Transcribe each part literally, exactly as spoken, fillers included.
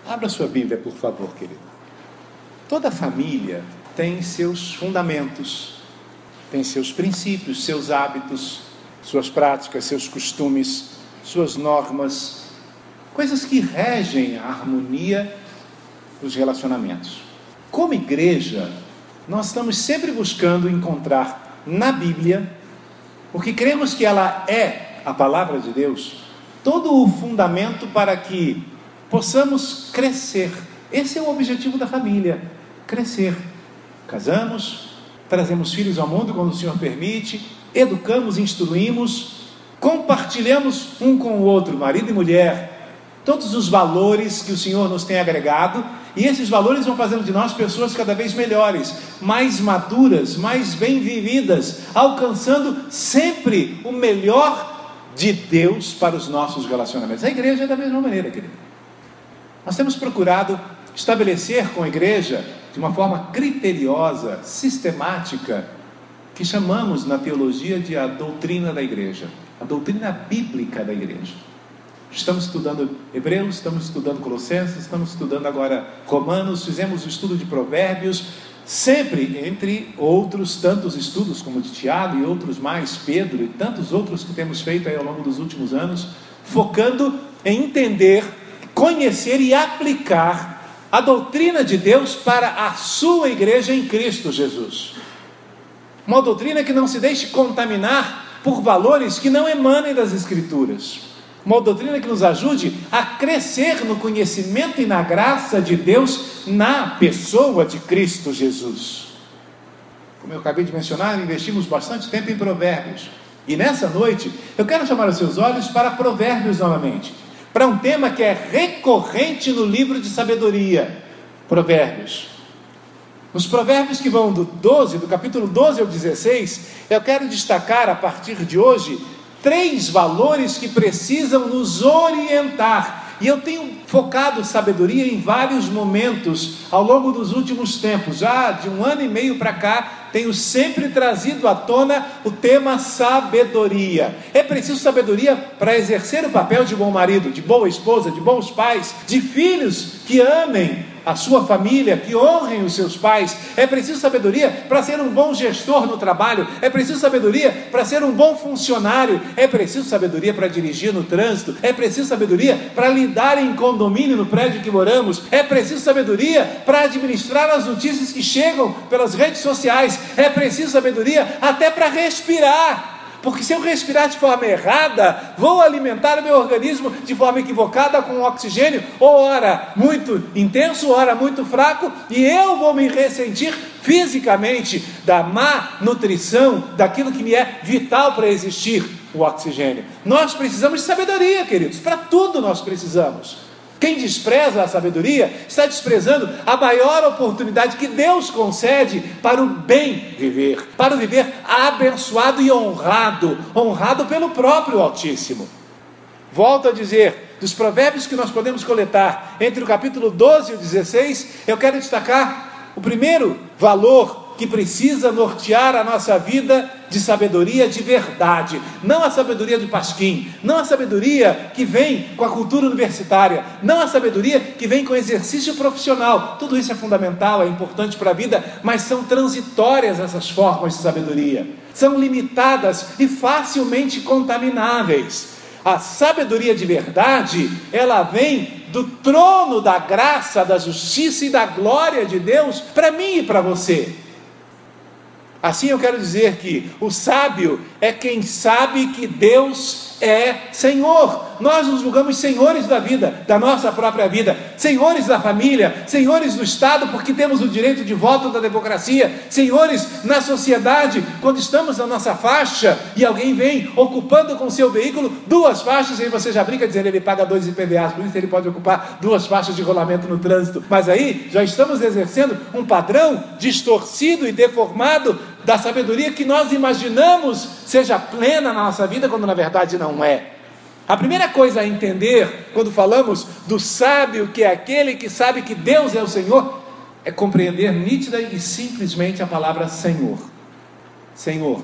Abra sua Bíblia, por favor, querido. Toda família tem seus fundamentos, tem seus princípios, seus hábitos, suas práticas, seus costumes, suas normas, coisas que regem a harmonia dos relacionamentos. Como igreja, nós estamos sempre buscando encontrar na Bíblia, porque cremos que ela é a palavra de Deus, todo o fundamento para que possamos crescer. Esse é o objetivo da família, crescer. Casamos, trazemos filhos ao mundo quando o Senhor permite, educamos, instruímos, compartilhamos um com o outro, marido e mulher, todos os valores que o Senhor nos tem agregado, e esses valores vão fazendo de nós pessoas cada vez melhores, mais maduras, mais bem vividas, alcançando sempre o melhor de Deus para os nossos relacionamentos. A igreja é da mesma maneira, querido. Nós temos procurado estabelecer com a igreja, de uma forma criteriosa, sistemática, que chamamos na teologia de a doutrina da igreja, a doutrina bíblica da igreja. Estamos estudando Hebreus, estamos estudando Colossenses, estamos estudando agora Romanos, fizemos o estudo de Provérbios, sempre entre outros tantos estudos, como de Tiago e outros mais, Pedro e tantos outros que temos feito aí ao longo dos últimos anos, focando em entender, conhecer e aplicar a doutrina de Deus para a sua igreja em Cristo Jesus. Uma doutrina que não se deixe contaminar por valores que não emanem das Escrituras. Uma doutrina que nos ajude a crescer no conhecimento e na graça de Deus na pessoa de Cristo Jesus. Como eu acabei de mencionar, investimos bastante tempo em Provérbios. E nessa noite, eu quero chamar os seus olhos para Provérbios novamente, para um tema que é recorrente no livro de sabedoria, Provérbios. Nos provérbios que vão do doze, do capítulo doze ao dezesseis, eu quero destacar a partir de hoje três valores que precisam nos orientar. E eu tenho focado sabedoria em vários momentos ao longo dos últimos tempos. Já de um ano e meio para cá, tenho sempre trazido à tona o tema sabedoria. É preciso sabedoria para exercer o papel de bom marido, de boa esposa, de bons pais, de filhos que amem a sua família, que honrem os seus pais. É preciso sabedoria para ser um bom gestor no trabalho, é preciso sabedoria para ser um bom funcionário, é preciso sabedoria para dirigir no trânsito, é preciso sabedoria para lidar em condomínio no prédio que moramos, é preciso sabedoria para administrar as notícias que chegam pelas redes sociais, é preciso sabedoria até para respirar. Porque se eu respirar de forma errada, vou alimentar o meu organismo de forma equivocada com oxigênio, ou ora muito intenso, ora muito fraco, e eu vou me ressentir fisicamente da má nutrição, daquilo que me é vital para existir, o oxigênio. Nós precisamos de sabedoria, queridos, para tudo nós precisamos. Quem despreza a sabedoria está desprezando a maior oportunidade que Deus concede para o bem viver, para o viver abençoado e honrado, honrado pelo próprio Altíssimo. Volto a dizer, dos provérbios que nós podemos coletar entre o capítulo doze e o dezesseis, eu quero destacar o primeiro valor que precisa nortear a nossa vida de sabedoria de verdade, não a sabedoria do pasquim, não a sabedoria que vem com a cultura universitária, não a sabedoria que vem com o exercício profissional. Tudo isso é fundamental, é importante para a vida, mas são transitórias essas formas de sabedoria, são limitadas e facilmente contamináveis. A sabedoria de verdade, ela vem do trono da graça, da justiça e da glória de Deus para mim e para você. Assim eu quero dizer que o sábio é quem sabe que Deus é Senhor. Nós nos julgamos senhores da vida, da nossa própria vida, senhores da família, senhores do Estado, porque temos o direito de voto da democracia, senhores na sociedade, quando estamos na nossa faixa e alguém vem ocupando com seu veículo duas faixas, e aí você já brinca dizendo ele paga dois I P V As, por isso ele pode ocupar duas faixas de rolamento no trânsito, mas aí já estamos exercendo um padrão distorcido e deformado da sabedoria que nós imaginamos seja plena na nossa vida, quando na verdade não é. A primeira coisa a entender, quando falamos do sábio, que é aquele que sabe que Deus é o Senhor, é compreender nítida e simplesmente a palavra Senhor. Senhor,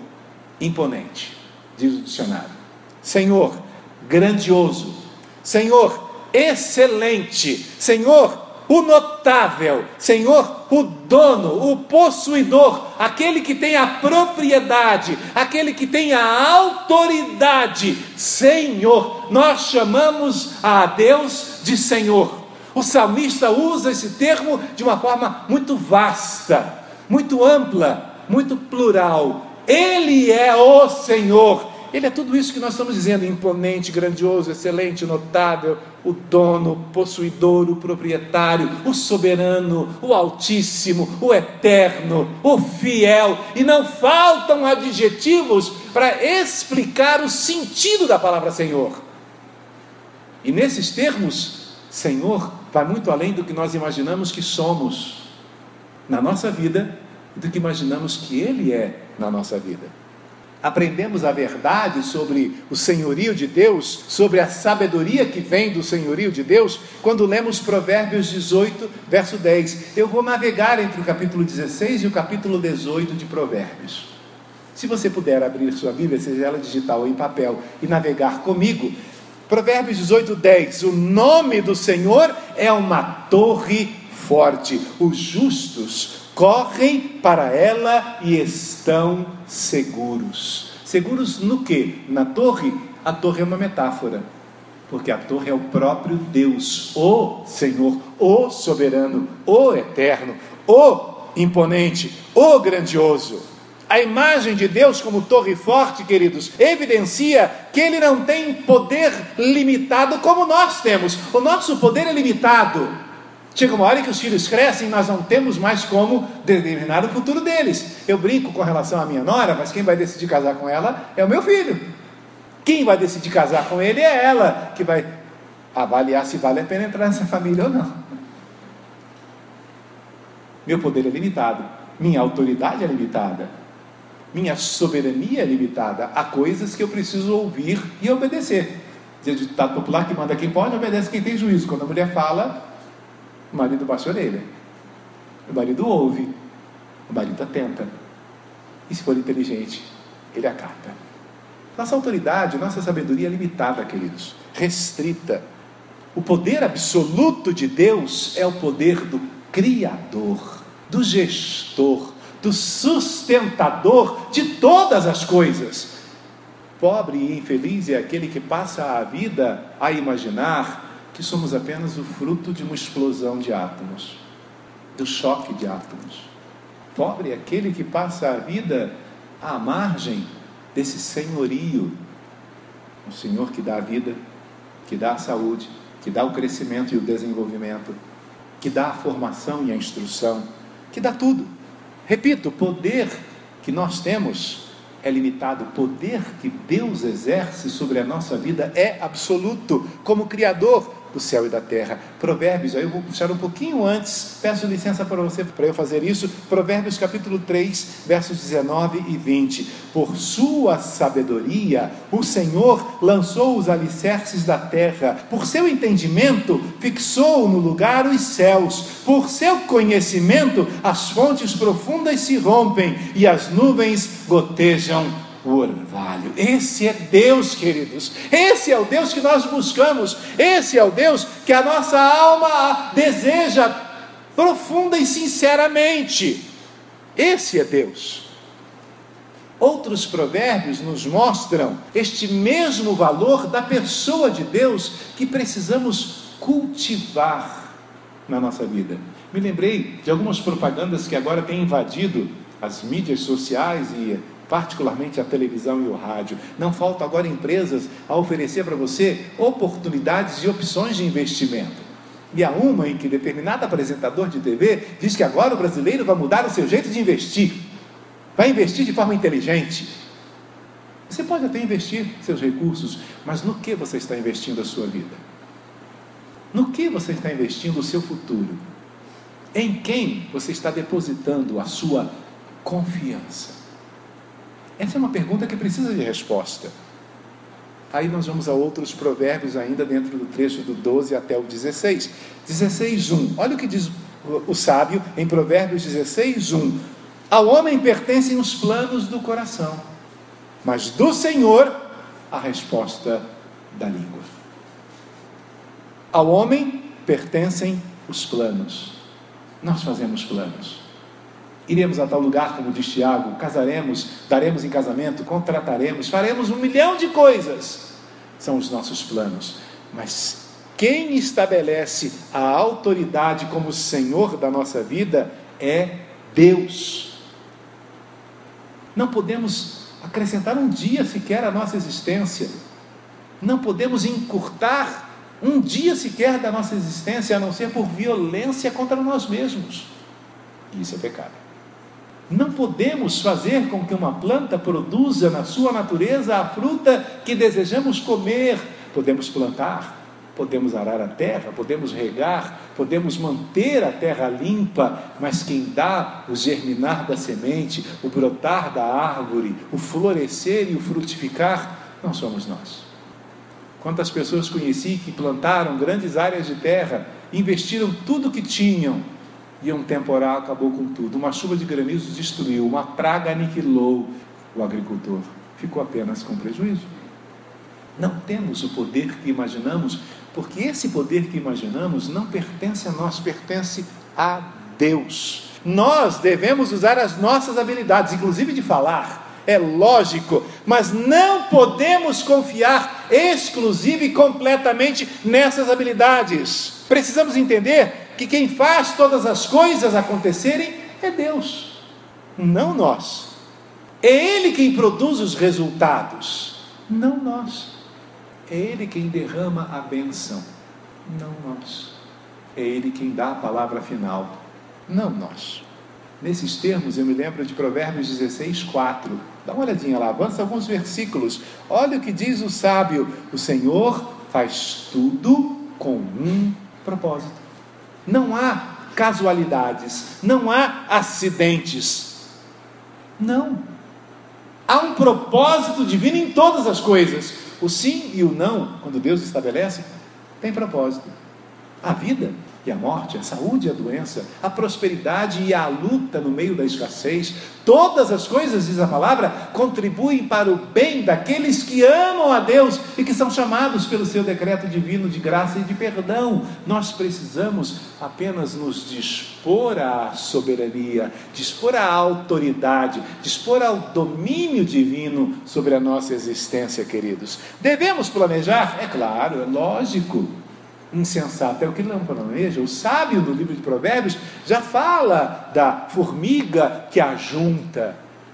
imponente, diz o dicionário. Senhor, grandioso. Senhor, excelente, Senhor, o notável, Senhor, o dono, o possuidor, aquele que tem a propriedade, aquele que tem a autoridade. Senhor, nós chamamos a Deus de Senhor. O salmista usa esse termo de uma forma muito vasta, muito ampla, muito plural. Ele é o Senhor. Ele é tudo isso que nós estamos dizendo: imponente, grandioso, excelente, notável, o dono, possuidor, o proprietário, o soberano, o altíssimo, o eterno, o fiel. E não faltam adjetivos para explicar o sentido da palavra Senhor. E nesses termos, Senhor vai muito além do que nós imaginamos que somos na nossa vida e do que imaginamos que Ele é na nossa vida. Aprendemos a verdade sobre o senhorio de Deus, sobre a sabedoria que vem do senhorio de Deus, quando lemos Provérbios dezoito, verso dez. Eu vou navegar entre o capítulo dezesseis e o capítulo dezoito de Provérbios. Se você puder abrir sua Bíblia, seja ela digital ou em papel, e navegar comigo, Provérbios dezoito, dez. O nome do Senhor é uma torre forte, os justos correm para ela e estão seguros. Seguros no quê? Na torre? A torre é uma metáfora, porque a torre é o próprio Deus, o Senhor, o soberano, o eterno, o imponente, o grandioso. A imagem de Deus como torre forte, queridos, evidencia que Ele não tem poder limitado como nós temos. O nosso poder é limitado. Chega uma hora que os filhos crescem e nós não temos mais como determinar o futuro deles. Eu brinco com relação à minha nora, mas quem vai decidir casar com ela é o meu filho. Quem vai decidir casar com ele é ela, que vai avaliar se vale a pena entrar nessa família ou não. Meu poder é limitado, minha autoridade é limitada, minha soberania é limitada. Há coisas que eu preciso ouvir e obedecer. Diz o ditado popular que manda quem pode, obedece quem tem juízo. Quando a mulher fala, o marido baixa a orelha, o marido ouve, o marido atenta, e se for inteligente, ele acata. Nossa autoridade, nossa sabedoria é limitada, queridos, restrita. O poder absoluto de Deus é o poder do Criador, do Gestor, do Sustentador de todas as coisas. Pobre e infeliz é aquele que passa a vida a imaginar que somos apenas o fruto de uma explosão de átomos, do choque de átomos. Pobre é aquele que passa a vida à margem desse senhorio, o Senhor que dá a vida, que dá a saúde, que dá o crescimento e o desenvolvimento, que dá a formação e a instrução, que dá tudo. Repito, o poder que nós temos é limitado. O poder que Deus exerce sobre a nossa vida é absoluto, como Criador do céu e da terra. Provérbios, aí eu vou puxar um pouquinho antes, peço licença para você, para eu fazer isso. Provérbios capítulo três, versos dezenove e vinte. Por sua sabedoria, o Senhor lançou os alicerces da terra, por seu entendimento, fixou no lugar os céus, por seu conhecimento, as fontes profundas se rompem, e as nuvens gotejam o orvalho. Esse é Deus, queridos, esse é o Deus que nós buscamos, esse é o Deus que a nossa alma deseja profunda e sinceramente. Esse é Deus. Outros provérbios nos mostram este mesmo valor da pessoa de Deus que precisamos cultivar na nossa vida. Me lembrei de algumas propagandas que agora têm invadido as mídias sociais e particularmente a televisão e o rádio. Não faltam agora empresas a oferecer para você oportunidades e opções de investimento. E há uma em que determinado apresentador de T V diz que agora o brasileiro vai mudar o seu jeito de investir. Vai investir de forma inteligente. Você pode até investir seus recursos, mas no que você está investindo a sua vida? No que você está investindo o seu futuro? Em quem você está depositando a sua confiança? Essa é uma pergunta que precisa de resposta. Aí nós vamos a outros provérbios ainda dentro do trecho do doze até o dezesseis. dezesseis, um. Olha o que diz o sábio em Provérbios dezesseis, um. Ao homem pertencem os planos do coração, mas do Senhor a resposta da língua. Ao homem pertencem os planos. Nós fazemos planos. Iremos a tal lugar, como diz Tiago, casaremos, daremos em casamento, contrataremos, faremos um milhão de coisas. São os nossos planos. Mas quem estabelece a autoridade como Senhor da nossa vida é Deus. Não podemos acrescentar um dia sequer à nossa existência. Não podemos encurtar um dia sequer da nossa existência, a não ser por violência contra nós mesmos. Isso é pecado. Não podemos fazer com que uma planta produza na sua natureza a fruta que desejamos comer. Podemos plantar, podemos arar a terra, podemos regar, podemos manter a terra limpa, mas quem dá o germinar da semente, o brotar da árvore, o florescer e o frutificar, não somos nós. Quantas pessoas conheci que plantaram grandes áreas de terra, investiram tudo o que tinham, e um temporal acabou com tudo, uma chuva de granizo destruiu, uma praga aniquilou o agricultor, ficou apenas com prejuízo. Não temos o poder que imaginamos, porque esse poder que imaginamos não pertence a nós, pertence a Deus. Nós devemos usar as nossas habilidades, inclusive de falar, é lógico, mas não podemos confiar exclusiva e completamente nessas habilidades. Precisamos entender que quem faz todas as coisas acontecerem é Deus, não nós. É Ele quem produz os resultados, não nós. É Ele quem derrama a bênção, não nós. É Ele quem dá a palavra final, não nós. Nesses termos eu me lembro de Provérbios dezesseis, quatro. Dá uma olhadinha lá, avança alguns versículos. Olha o que diz o sábio: o Senhor faz tudo com um propósito. Não há casualidades, não há acidentes. Não. Há um propósito divino em todas as coisas. O sim e o não, quando Deus estabelece, tem propósito. A vida e a morte, a saúde e a doença, a prosperidade e a luta no meio da escassez, todas as coisas, diz a palavra, contribuem para o bem daqueles que amam a Deus e que são chamados pelo seu decreto divino de graça e de perdão. Nós precisamos apenas nos dispor à soberania, dispor à autoridade, dispor ao domínio divino sobre a nossa existência, queridos. Devemos planejar? É claro, é lógico. Insensato é o que não planeja. O sábio do livro de Provérbios já fala da formiga que ajunta.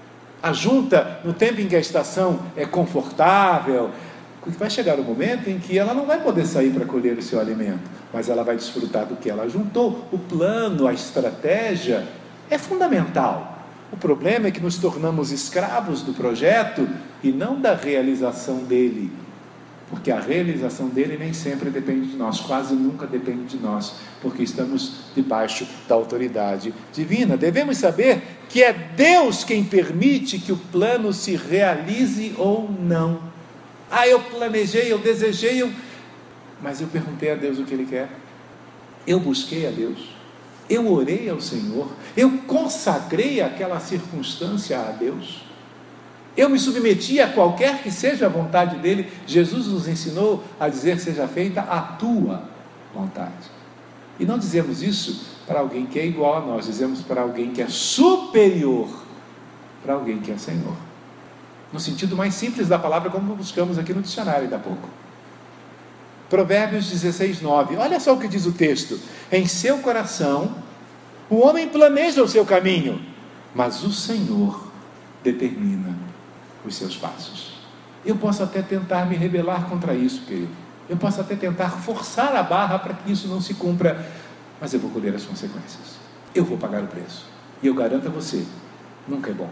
Ajunta no tempo em que a estação é confortável. Vai chegar o momento em que ela não vai poder sair para colher o seu alimento, mas ela vai desfrutar do que ela ajuntou. O plano, a estratégia é fundamental. O problema é que nos tornamos escravos do projeto e não da realização dele. Porque a realização dele nem sempre depende de nós, quase nunca depende de nós, porque estamos debaixo da autoridade divina. Devemos saber que é Deus quem permite que o plano se realize ou não. Ah, eu planejei, eu desejei, eu... mas eu perguntei a Deus o que Ele quer. Eu busquei a Deus, eu orei ao Senhor, eu consagrei aquela circunstância a Deus. Eu me submeti a qualquer que seja a vontade dele. Jesus nos ensinou a dizer: seja feita a tua vontade. E não dizemos isso para alguém que é igual a nós, dizemos para alguém que é superior, para alguém que é Senhor. No sentido mais simples da palavra, como buscamos aqui no dicionário ainda há pouco. Provérbios dezesseis, nove. Olha só o que diz o texto: em seu coração o homem planeja o seu caminho, mas o Senhor determina os seus passos. Eu posso até tentar me rebelar contra isso, querido. Eu posso até tentar forçar a barra para que isso não se cumpra, mas eu vou colher as consequências. Eu vou pagar o preço. E eu garanto a você, nunca é bom.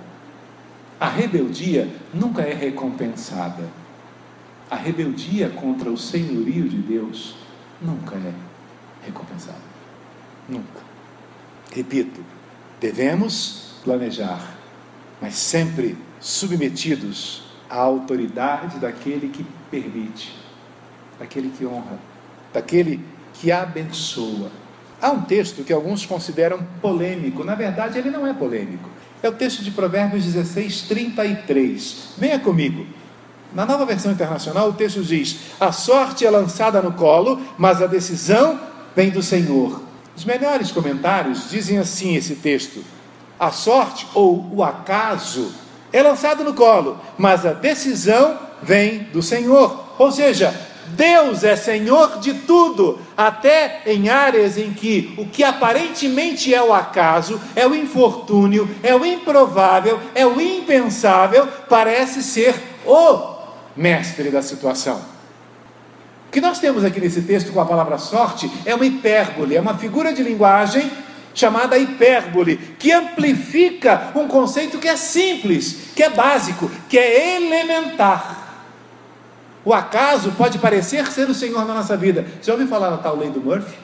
A rebeldia nunca é recompensada. A rebeldia contra o senhorio de Deus nunca é recompensada. Nunca. Repito, devemos planejar, mas sempre submetidos à autoridade daquele que permite, daquele que honra, daquele que abençoa. Há um texto que alguns consideram polêmico. Na verdade, ele não é polêmico. É o texto de Provérbios dezesseis, trinta e três. Venha comigo. Na Nova Versão Internacional, o texto diz: a sorte é lançada no colo, mas a decisão vem do Senhor. Os melhores comentários dizem assim esse texto: a sorte ou o acaso é lançado no colo, mas a decisão vem do Senhor. Ou seja, Deus é Senhor de tudo, até em áreas em que o que aparentemente é o acaso, é o infortúnio, é o improvável, é o impensável, parece ser o mestre da situação. O que nós temos aqui nesse texto com a palavra sorte é uma hipérbole, é uma figura de linguagem chamada hipérbole, que amplifica um conceito que é simples, que é básico, que é elementar. O acaso pode parecer ser o Senhor na nossa vida. Você já ouviu falar na tal lei do Murphy?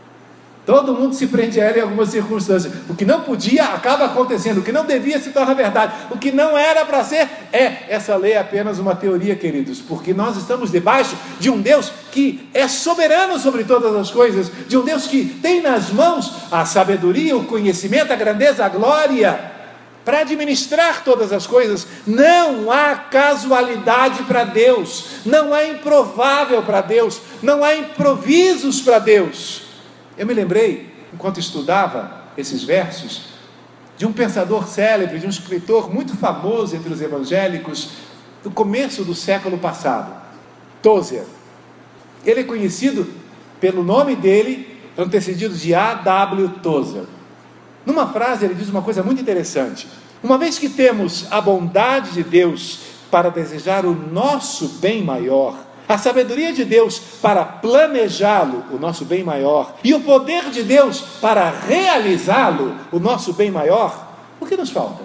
Todo mundo se prende a ela em algumas circunstâncias. O que não podia acaba acontecendo, o que não devia se torna verdade, o que não era para ser é. Essa lei é apenas uma teoria, queridos, porque nós estamos debaixo de um Deus que é soberano sobre todas as coisas, de um Deus que tem nas mãos a sabedoria, o conhecimento, a grandeza, a glória para administrar todas as coisas. Não há casualidade para Deus, não há improvável para Deus, não há improvisos para Deus. Eu me lembrei, enquanto estudava esses versos, de um pensador célebre, de um escritor muito famoso entre os evangélicos, do começo do século passado, Tozer. Ele é conhecido pelo nome dele, antecedido de A W Tozer. Numa frase ele diz uma coisa muito interessante: uma vez que temos a bondade de Deus para desejar o nosso bem maior, a sabedoria de Deus para planejá-lo, o nosso bem maior, e o poder de Deus para realizá-lo, o nosso bem maior, o que nos falta?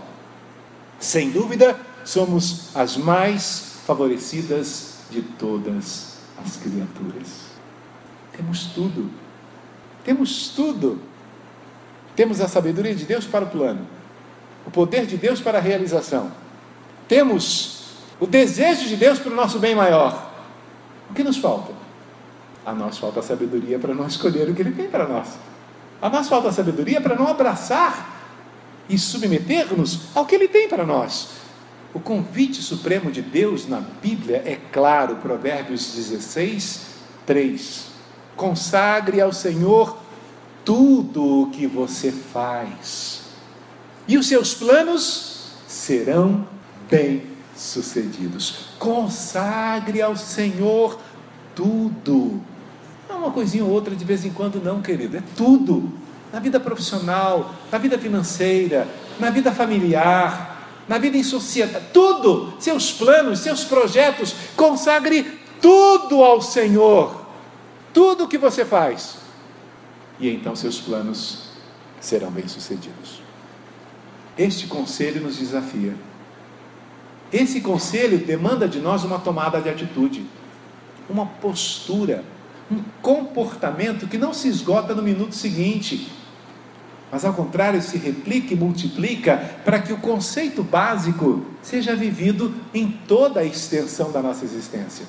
Sem dúvida, somos as mais favorecidas de todas as criaturas. Temos tudo, temos tudo. Temos a sabedoria de Deus para o plano, o poder de Deus para a realização. Temos o desejo de Deus para o nosso bem maior. O que nos falta? A nós falta a sabedoria para não escolher o que Ele tem para nós. A nós falta a sabedoria para não abraçar e submeter-nos ao que Ele tem para nós. O convite supremo de Deus na Bíblia é claro, Provérbios dezesseis, três. Consagre ao Senhor tudo o que você faz, e os seus planos serão bem-sucedidos. Consagre ao Senhor tudo. Não uma coisinha ou outra de vez em quando, não, querido. É tudo. Na vida profissional, na vida financeira, na vida familiar, na vida em sociedade, tudo. Seus planos, seus projetos, consagre tudo ao Senhor. Tudo o que você faz. E então seus planos serão bem-sucedidos. Este conselho nos desafia. Esse conselho demanda de nós uma tomada de atitude, uma postura, um comportamento que não se esgota no minuto seguinte, mas ao contrário se replica e multiplica para que o conceito básico seja vivido em toda a extensão da nossa existência.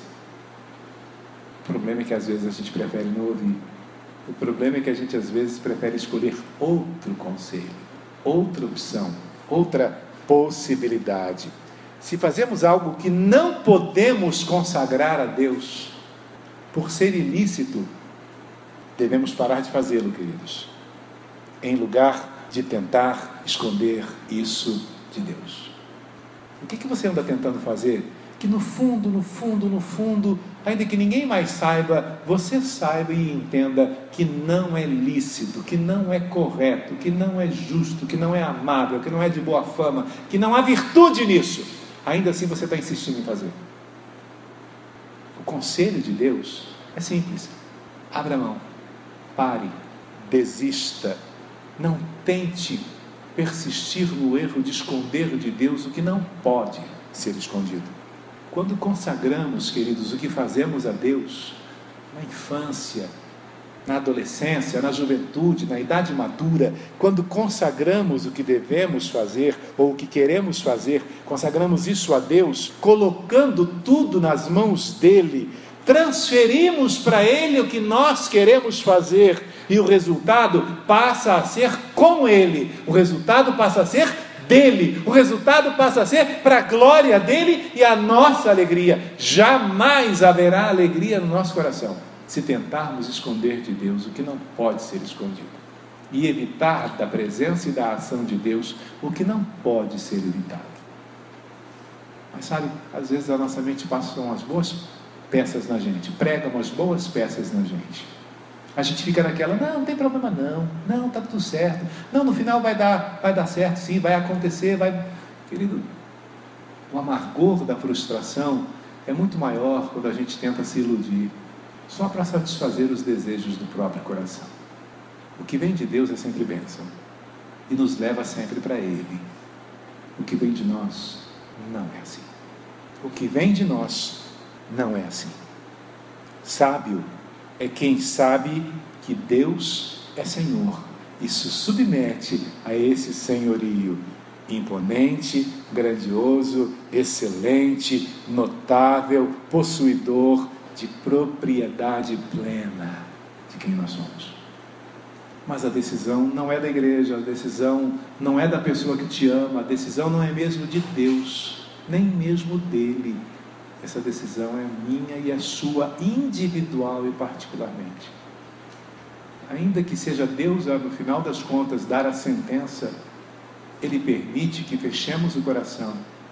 O problema é que às vezes a gente prefere não ouvir. O problema é que a gente às vezes prefere escolher outro conselho, outra opção, outra possibilidade. Se fazemos algo que não podemos consagrar a Deus, por ser ilícito, devemos parar de fazê-lo, queridos, em lugar de tentar esconder isso de Deus. O que, que você anda tentando fazer? Que no fundo, no fundo, no fundo, ainda que ninguém mais saiba, você saiba e entenda que não é lícito, que não é correto, que não é justo, que não é amável, que não é de boa fama, que não há virtude nisso. Ainda assim você está insistindo em fazer. O conselho de Deus é simples: abra mão, pare, desista, não tente persistir no erro de esconder de Deus o que não pode ser escondido. Quando consagramos, queridos, o que fazemos a Deus, na infância, na adolescência, na juventude, na idade madura, quando consagramos o que devemos fazer, ou o que queremos fazer, consagramos isso a Deus, colocando tudo nas mãos dEle, transferimos para Ele o que nós queremos fazer, e o resultado passa a ser com Ele, o resultado passa a ser dele. O resultado passa a ser para a glória dele e a nossa alegria. Jamais haverá alegria no nosso coração se tentarmos esconder de Deus o que não pode ser escondido, e evitar da presença e da ação de Deus o que não pode ser evitado. Mas sabe, às vezes a nossa mente passa umas boas peças na gente, prega umas boas peças na gente. A gente fica naquela, não, não tem problema não, não, está tudo certo, não, no final vai dar, vai dar certo sim, vai acontecer, vai... Querido, o amargor da frustração é muito maior quando a gente tenta se iludir, só para satisfazer os desejos do próprio coração. O que vem de Deus é sempre bênção, e nos leva sempre para Ele. O que vem de nós não é assim. O que vem de nós não é assim. Sábio é quem sabe que Deus é Senhor e se submete a esse senhorio imponente, grandioso, excelente, notável, possuidor de propriedade plena de quem nós somos. Mas a decisão não é da igreja, a decisão não é da pessoa que te ama, a decisão não é mesmo de Deus, nem mesmo dele. Essa decisão é minha e é sua, individual e particularmente. Ainda que seja Deus a, no final das contas, dar a sentença, Ele permite que fechemos o coração.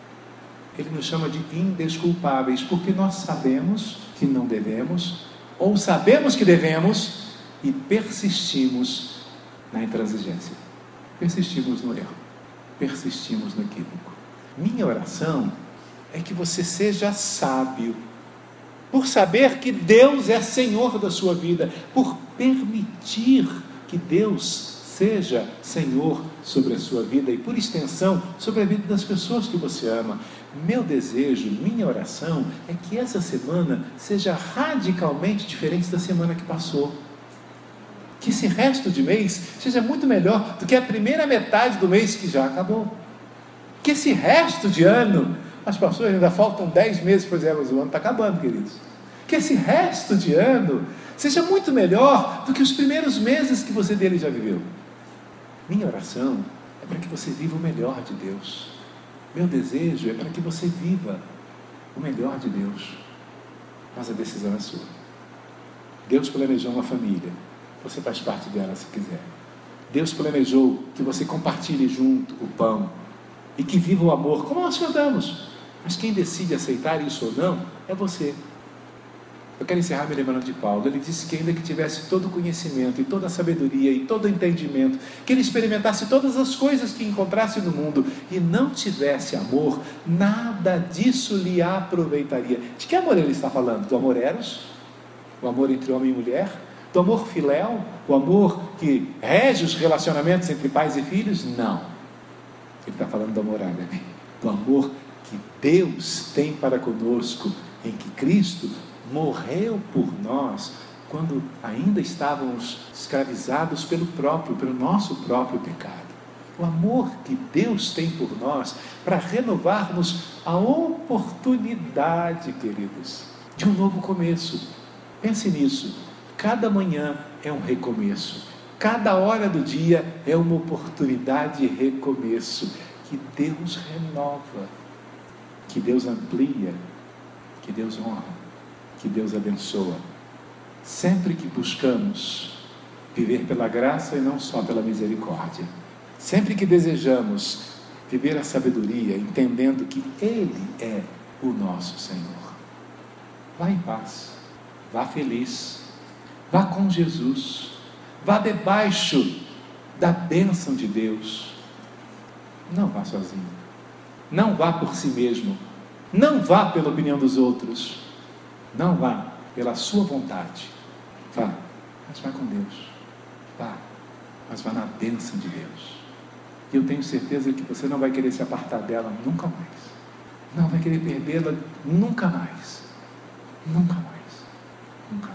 Ele nos chama de indesculpáveis, porque nós sabemos que não devemos, ou sabemos que devemos, e persistimos na intransigência, persistimos no erro, persistimos no equívoco. Minha oração é que você seja sábio, por saber que Deus é Senhor da sua vida, por permitir que Deus seja Senhor sobre a sua vida e, por extensão, sobre a vida das pessoas que você ama. Meu desejo, minha oração é que essa semana seja radicalmente diferente da semana que passou. Que esse resto de mês seja muito melhor do que a primeira metade do mês que já acabou. Que esse resto de ano, mas pastor, ainda faltam dez meses, pois é, mas o ano está acabando, queridos. Que esse resto de ano seja muito melhor do que os primeiros meses que você dele já viveu. Minha oração é para que você viva o melhor de Deus. Meu desejo é para que você viva o melhor de Deus. Mas a decisão é sua. Deus planejou uma família. Você faz parte dela se quiser. Deus planejou que você compartilhe junto o pão e que viva o amor, como nós cantamos. Mas quem decide aceitar isso ou não é você. Eu quero encerrar me lembrando de Paulo. Ele disse que ainda que tivesse todo o conhecimento e toda a sabedoria e todo o entendimento, que ele experimentasse todas as coisas que encontrasse no mundo e não tivesse amor, nada disso lhe aproveitaria. De que amor ele está falando? Do amor eros? O amor entre homem e mulher? Do amor filéu? O amor que rege os relacionamentos entre pais e filhos? Não. Ele está falando do amor ágape, do amor que Deus tem para conosco, em que Cristo morreu por nós, quando ainda estávamos escravizados pelo próprio, pelo nosso próprio pecado. O amor que Deus tem por nós, para renovarmos a oportunidade, queridos, de um novo começo. Pense nisso, cada manhã é um recomeço, cada hora do dia é uma oportunidade de recomeço, que Deus renova, que Deus amplia, que Deus honra, que Deus abençoa, sempre que buscamos viver pela graça e não só pela misericórdia, sempre que desejamos viver a sabedoria, entendendo que Ele é o nosso Senhor. Vá em paz, vá feliz, vá com Jesus, vá debaixo da bênção de Deus. Não vá sozinho, não vá por si mesmo, não vá pela opinião dos outros, não vá pela sua vontade, vá, mas vá com Deus, vá, mas vá na bênção de Deus. E eu tenho certeza que você não vai querer se apartar dela nunca mais, não vai querer perdê-la nunca mais, nunca mais, nunca mais.